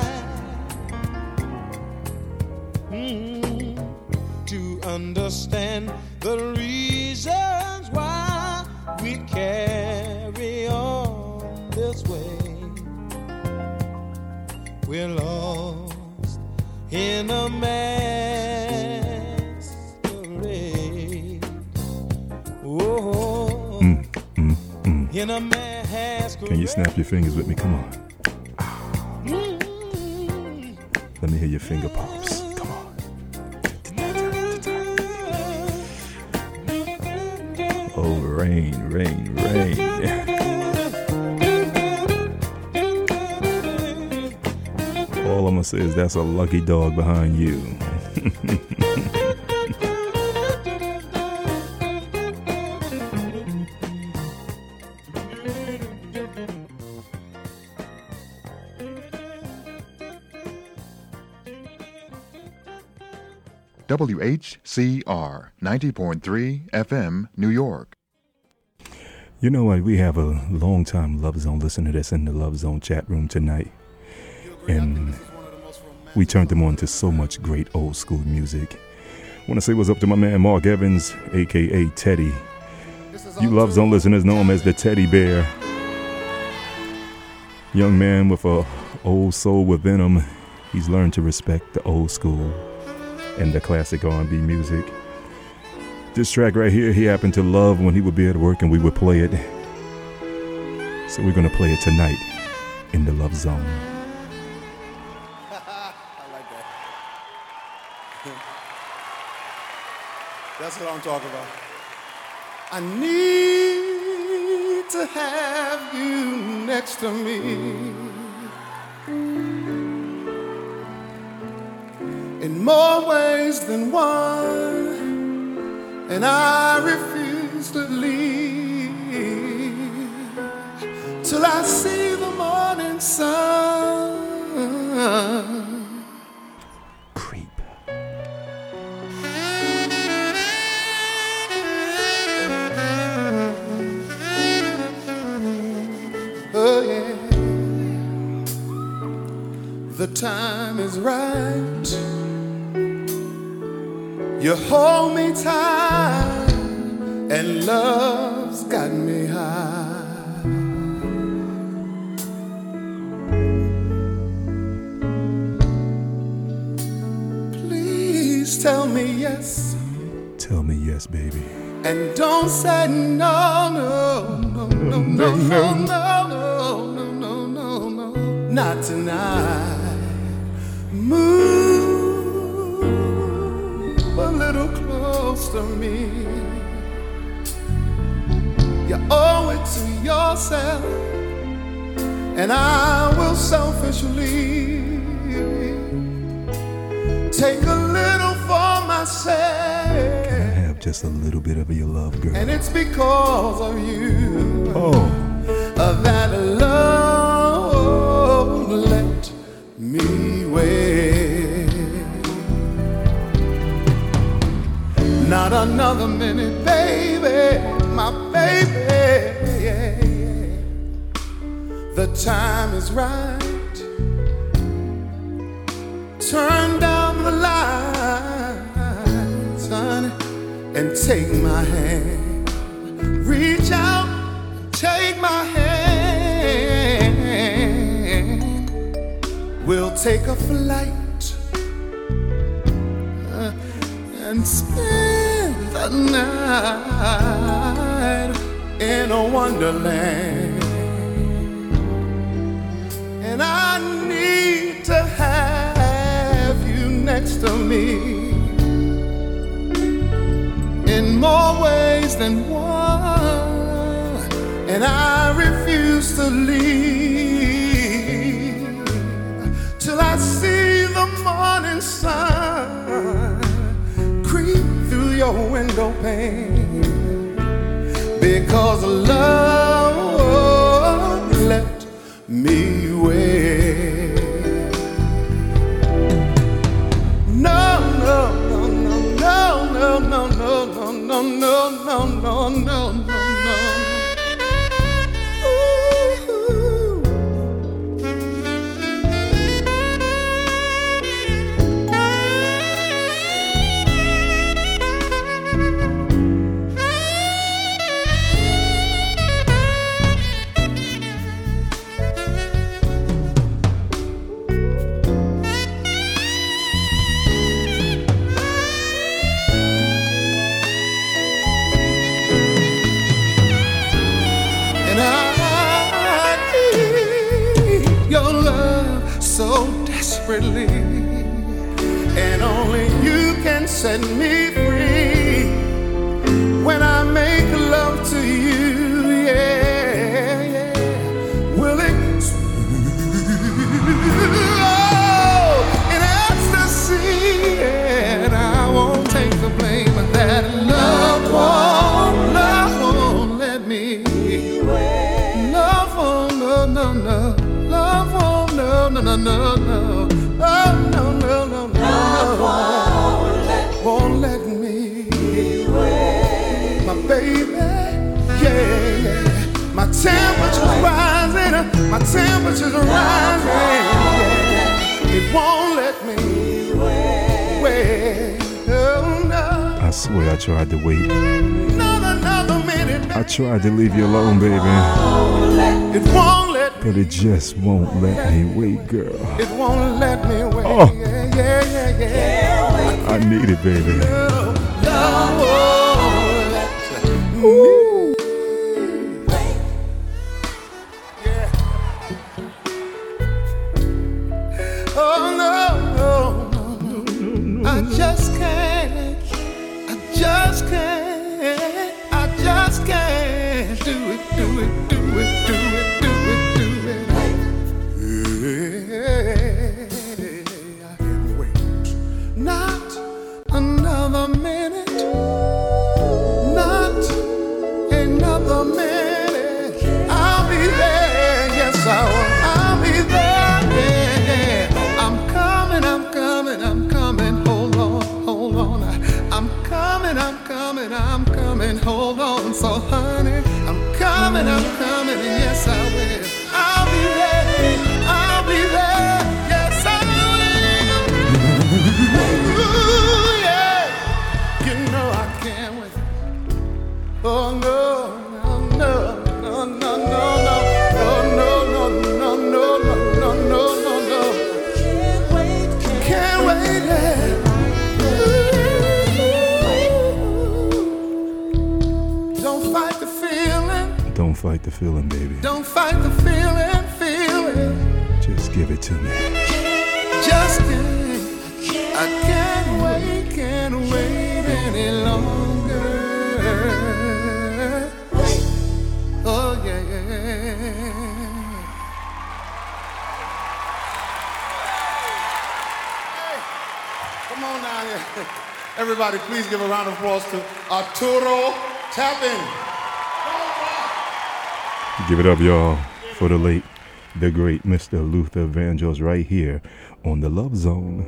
to understand the reasons why we carry on this way. We're lost in a masquerade. Oh, in a masquerade. Can you snap your fingers with me? Come on. Let me hear your finger pops. Come on. Oh, rain, rain, rain. All I'm gonna say is that's a lucky dog behind you. WHCR 90.3 FM, New York. You know what? We have a long-time Love Zone listener that's in the Love Zone chat room tonight. And we turned them on to so much great old school music. I want to say what's up to my man Mark Evans, a.k.a. Teddy. You Love Zone listeners know him as the Teddy Bear. Young man with a old soul within him. He's learned to respect the old school and the classic R&B music. This track right here, he happened to love when he would be at work and we would play it. So we're going to play it tonight in the Love Zone. I like that. That's what I'm talking about. I need to have you next to me. In more ways than one, and I refuse to leave till I see the morning sun. Creep. Oh yeah, the time is right. You hold me tight, and love's got me high. Please tell me yes. Tell me yes, baby. And don't say no, no, no, no, no, no, no, no, no, no, no, not tonight. Move a little close to me. You owe it to yourself, and I will selfishly take a little for myself. Can I have just a little bit of your love, girl? And it's because of you. Oh. That love let me wait. Not another minute, baby, my baby. Yeah. The time is right. Turn down the lights, honey, and take my hand. Reach out, take my hand. We'll take a flight and spend the night in a wonderland. And I need to have you next to me in more ways than one, and I refuse to leave till I see the morning sun creep through your window pane. Because love let me wait. No, no, no, no, no, no, no, no, no, no, no, no, no, no. And only you can set me free when I make love to you, yeah, yeah. Willing in ecstasy, and I won't take the blame of that. Love won't let me. Love won't, no, no, no. Love won't, no, no, no, no, no. Oh, no, no, no, no, won't let me my baby, yeah, yeah. My temperature's rising, my temperature's rising, yeah. It won't let me wait, oh no. I swear I tried to wait. Not another minute, I tried to leave you alone, baby. It won't let me. But it just won't let me wait, girl. It won't let me wait. Oh. Yeah, yeah, yeah, yeah. I need it, baby. Love won't let me wait. Yeah. Oh no, no, no, no. I just can't. I just can't. I just can't do it, do it, do it, do it, do it, do it. I can't wait. Not another minute. Not another minute. I'll be there. Yes, I will. I'll be there. Yeah, yeah. I'm coming. I'm coming. I'm coming. Hold on. Hold on. I'm coming. I'm coming. I'm coming. Hold on. So, honey, I'm coming. I'm coming. And yes, I will. I'll be there. I'll be there. Yes, I will. Ooh, yeah. You know I can't wait. Oh no, no, no, no, no, no, no, no, no, no, no, no, no, no, no, no. Can't wait, can't wait. Don't fight the feeling. Don't fight the feeling, baby. Don't fight the feeling, feeling. Just give it to me. Just can't. I can't wait any longer. Oh yeah, yeah. Hey, come on now, yeah. Everybody, please give a round of applause to Arturo Tappan. Give it up, y'all, for the late, the great Mr. Luther Vandross right here on the Love Zone.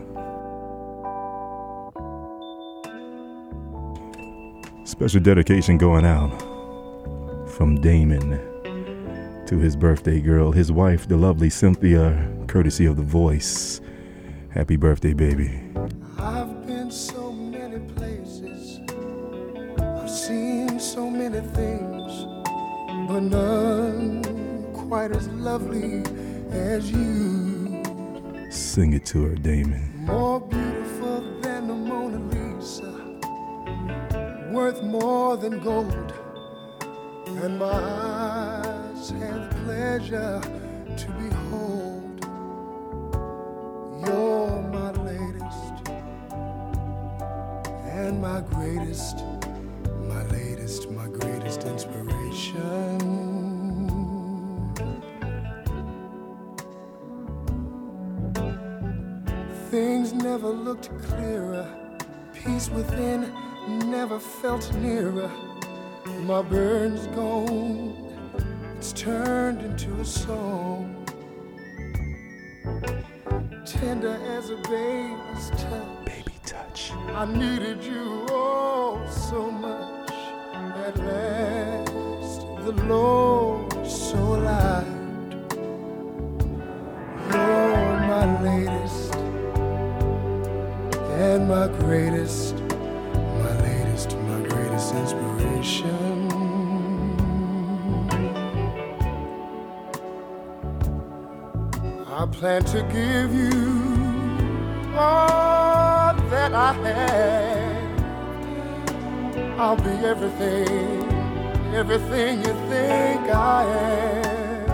Special dedication going out from Damon to his birthday girl, his wife, the lovely Cynthia, courtesy of The Voice. Happy birthday, baby. I've been so many places, I've seen so many things, but none quite as lovely as you. Sing it to her, Damon. More beautiful than the Mona Lisa, worth more than gold, and my eyes have the pleasure to behold. You're my latest and my greatest, my latest, my greatest inspiration. Things never looked clearer, peace within never felt nearer. My burn's gone, it's turned into a song, tender as a baby's touch. Baby touch. I needed you oh so much. At last the Lord so alive. You're my latest and my greatest, my latest, my greatest inspiration. I plan to give you all that I have. I'll be everything, everything you think I am.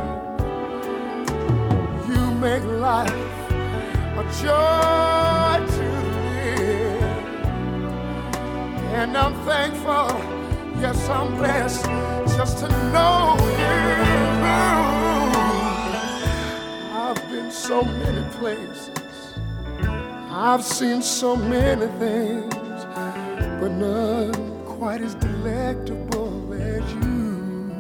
You make life a joy to live, and I'm thankful, yes I'm blessed, just to know you. I've been so many places, I've seen so many things, but none quite as delectable as you.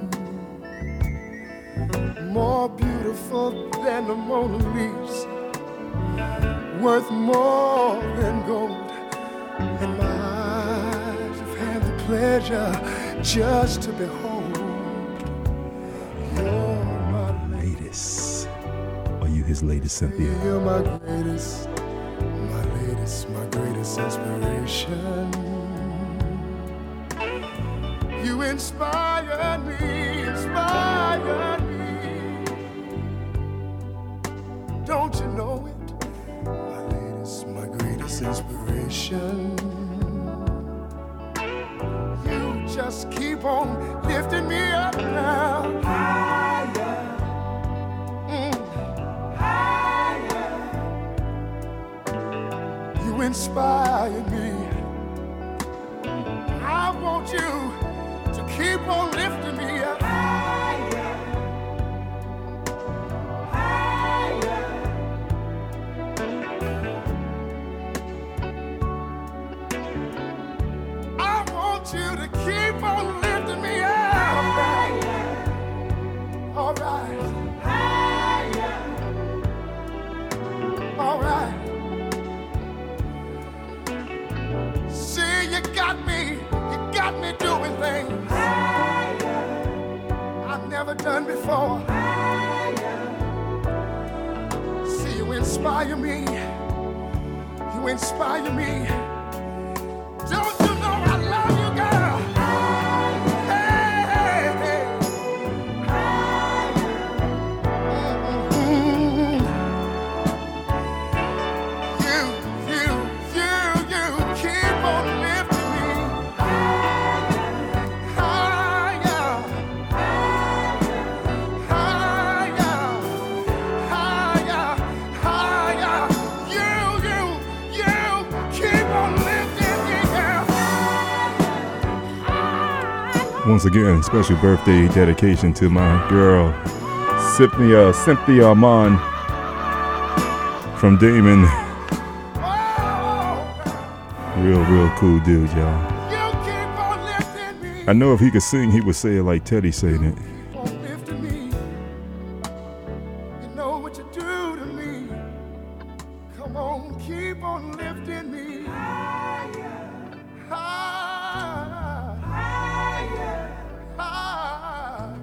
More beautiful than the Mona Lisa, worth more than gold, and my eyes have had the pleasure just to behold. You're my Latest. Are you his latest, Cynthia? You're my greatest, my latest, my greatest inspiration. You inspire me, inspire me. Don't you know it? My latest, my greatest inspiration. You just keep on lifting me up now. Higher. You inspire me. I want you to keep on lifting me up. Higher, higher. I want you to keep on lifting me up. Higher. All right. Higher. All right. See, you got me doing things I've never done before. See, you inspire me. You inspire me. Don't you know I love you, girl? Hey, hey, hey. You keep on lifting me higher, higher, higher, higher. You keep on lifting me, girl. Once again, special birthday dedication to my girl, Cynthia Armand from Damon. Real cool dude, y'all. I know if he could sing, he would say it like Teddy saying it. You know what you do to me. Come on, keep on lifting me higher, higher, higher, higher.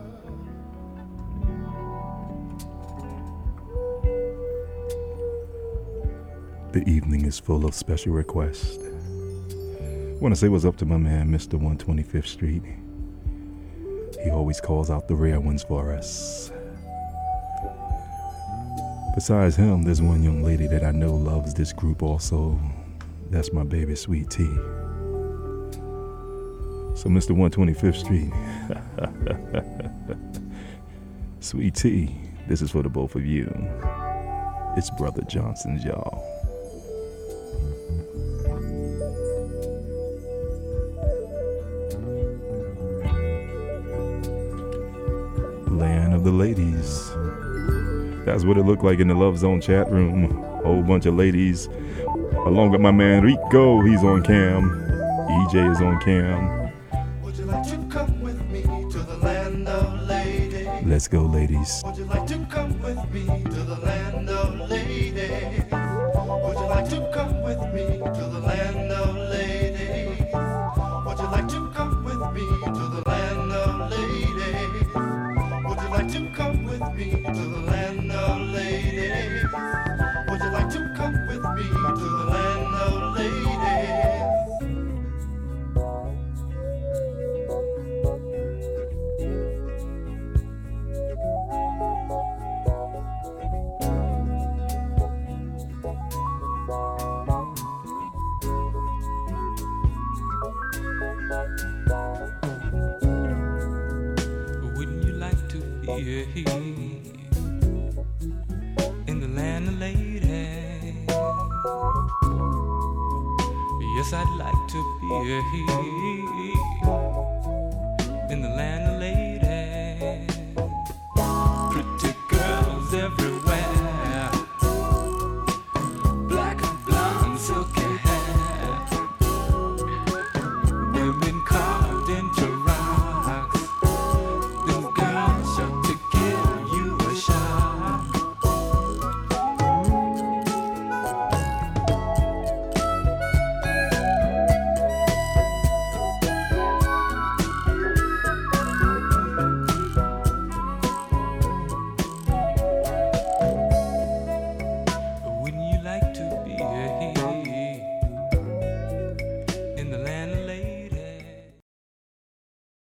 The evening is full of special requests. Want to say what's up to my man, Mr. 125th Street. He always calls out the rare ones for us. Besides him, there's one young lady that I know loves this group also. That's my baby, Sweet Tea. So, Mr. 125th Street, Sweet Tea, this is for the both of you. It's Brother Johnson's, y'all. Land of the ladies. That's what it looked like in the Love Zone chat room. Whole bunch of ladies, along with my man Rico. He's on cam. EJ is on cam. Would you like to come with me to the land of ladies? Let's go, ladies. Would you like to come with me to the land of ladies? Would you like to come with me to the land of ladies? Would you like to come with me to the land of ladies? Would you like to come with me to the land of ladies? Would you like to come with me to the land of ladies? Wouldn't you like to be here in the land of ladies? Yes, I'd like to be here in the land of